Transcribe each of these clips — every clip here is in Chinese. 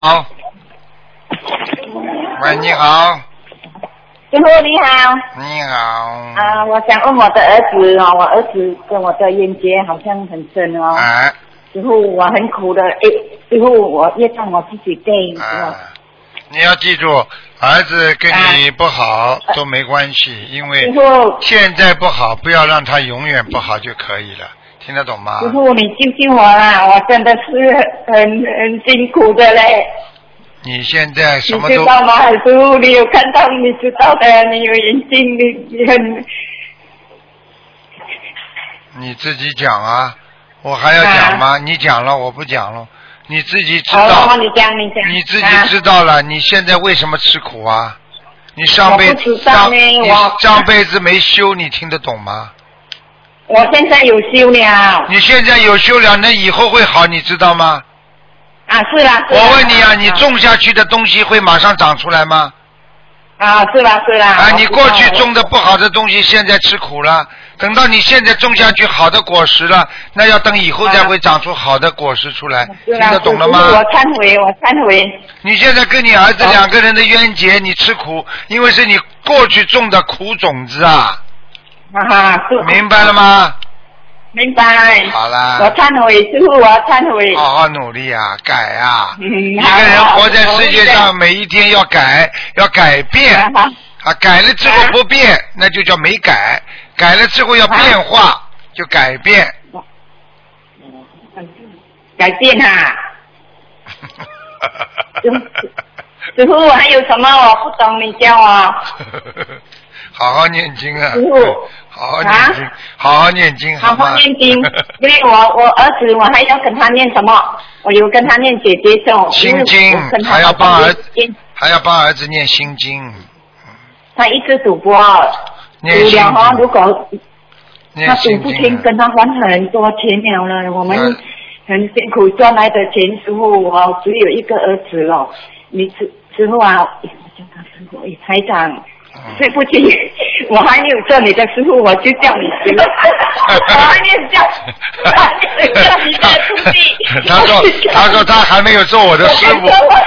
好，喂，你好。 师傅你好。 你好。 我想问我的儿子哦，我儿子跟我的冤结好像很深哦。师傅，我很苦的，师傅，我业障我自己背。 你要记住，儿子跟你不好都没关系，因为现在不好，不要让他永远不好就可以了。听得懂吗？ 师傅，你救救我啦！我真的是很辛苦的嘞。 你现在什么都你知道吗？师傅，你有看到，你知道的，你有眼睛，你很。 你自己讲啊，我还要讲吗？你讲了，我不讲了。你自己知道。 你讲。 你自己知道了，你现在为什么吃苦啊？你上辈子上辈子没修，你听得懂吗？ 我现在有修了。 你现在有修了，那以后会好，你知道吗？ 是啦。 我问你啊，你种下去的东西会马上长出来吗？ 是啦。 你过去种的不好的东西，现在吃苦了。等到你现在种下去好的果实了，那要等以后才会长出好的果实出来。听得懂了吗？ 我忏悔。 你现在跟你儿子两个人的冤结，你吃苦，因为是你过去种的苦种子啊。明白了吗？ 明白。 好啦。 我忏悔，师傅，我忏悔。 好好努力啊，改啊！一个人活在世界上，每一天要改，要改变。改了之后不变，那就叫没改；改了之后要变化，就改变。 改变啊！师傅，还有什么我不懂，你教我。 好好念经啊！ 师傅， 好好念经，好好念经， 好好念经。因为我儿子，我还要跟他念什么？我有跟他念姐姐咒。 心经，还要帮儿子念心经。 他一直赌博，赌了哈，如果他赌不听，跟他还很多钱了我们很辛苦赚来的钱，师傅，我只有一个儿子了。你师傅啊，我叫他师傅，台长。对不起，我还没有做你的师傅，我就叫你师傅。我还没有叫你的徒弟。 他说他还没有做我的师傅。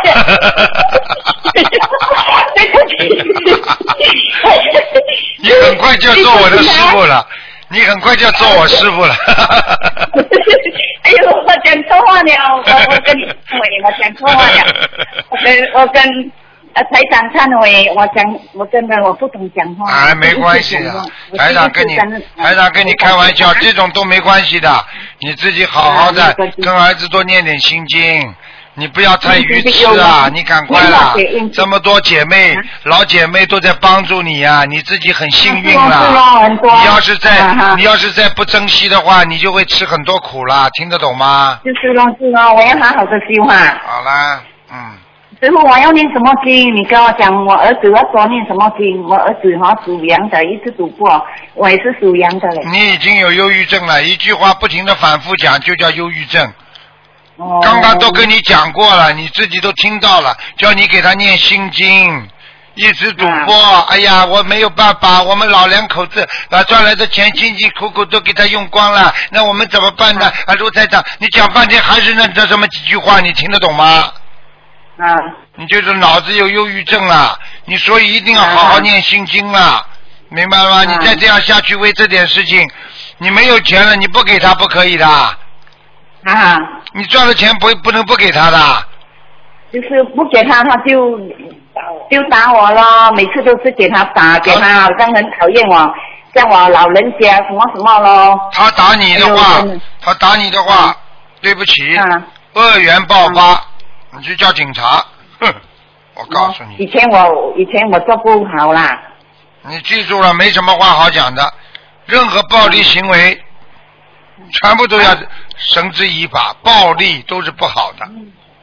对不起。 你很快就要做我的师傅了，你很快就要做我师傅了。 哎呦，我讲错话了，我跟你我讲错话了，我跟。台长忏悔，我真的我不懂讲话。 没关系的，台长跟你开玩笑，这种都没关系的。你自己好好的跟儿子多念点心经，你不要太愚痴啊！你赶快啦，这么多姐妹老姐妹都在帮助你啊，你自己很幸运啦。你要是再不珍惜的话，你就会吃很多苦啦，听得懂吗？ 是咯，我要好好的修啊。 好啦， 师傅，我要念什么经？你跟我讲，我儿子要多念什么经？我儿子属羊的，一直赌博，我也是属羊的嘞。 你已经有忧郁症了，一句话不停的反复讲，就叫忧郁症。刚刚都跟你讲过了，你自己都听到了，叫你给他念心经。一直赌博，哎呀，我没有办法，我们老两口子把赚来的钱辛辛苦苦都给他用光了，那我们怎么办呢？卢台长，你讲半天还是那这么几句话，你听得懂吗？你就是脑子有忧郁症了，你所以一定要好好念心经了，明白了吗？你再这样下去为这点事情，你没有钱了，你不给他不可以的。你赚了钱不能不给他的。 就是不给他，他就打我了，每次都是给他打，给他好像很讨厌我，像我老人家什么什么咯。 他打你的话，对不起，恶缘爆发。你去叫警察，我告诉你。 以前我做不好啦。 你记住了，没什么话好讲的，任何暴力行为，全部都要绳之以法，暴力都是不好的。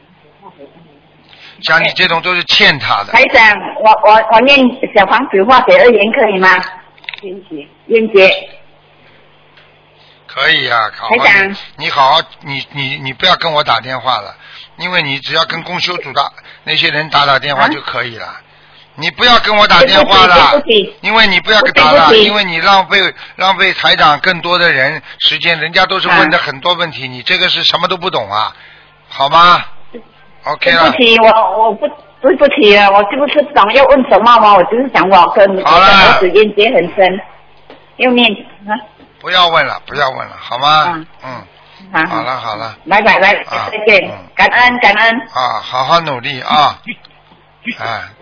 像你这种都是欠他的。 台长，我念小房子画给2元可以吗？冤结。 可以啊，好。台长，你好好，你不要跟我打电话了。因为你只要跟公修组的那些人打电话就可以了，你不要跟我打电话了，因为你不要打了，因为你浪费台长更多的人时间，人家都是问的很多问题，你这个是什么都不懂啊，好吗？ OK 了。 对不起，我不对不起啊，我是不是想要问什么吗？我就是想我跟我的儿子冤结很深，又念啊。 不要问了，不要问了，好吗？好了好了。 拜拜，再见，感恩。 好好努力啊！哎。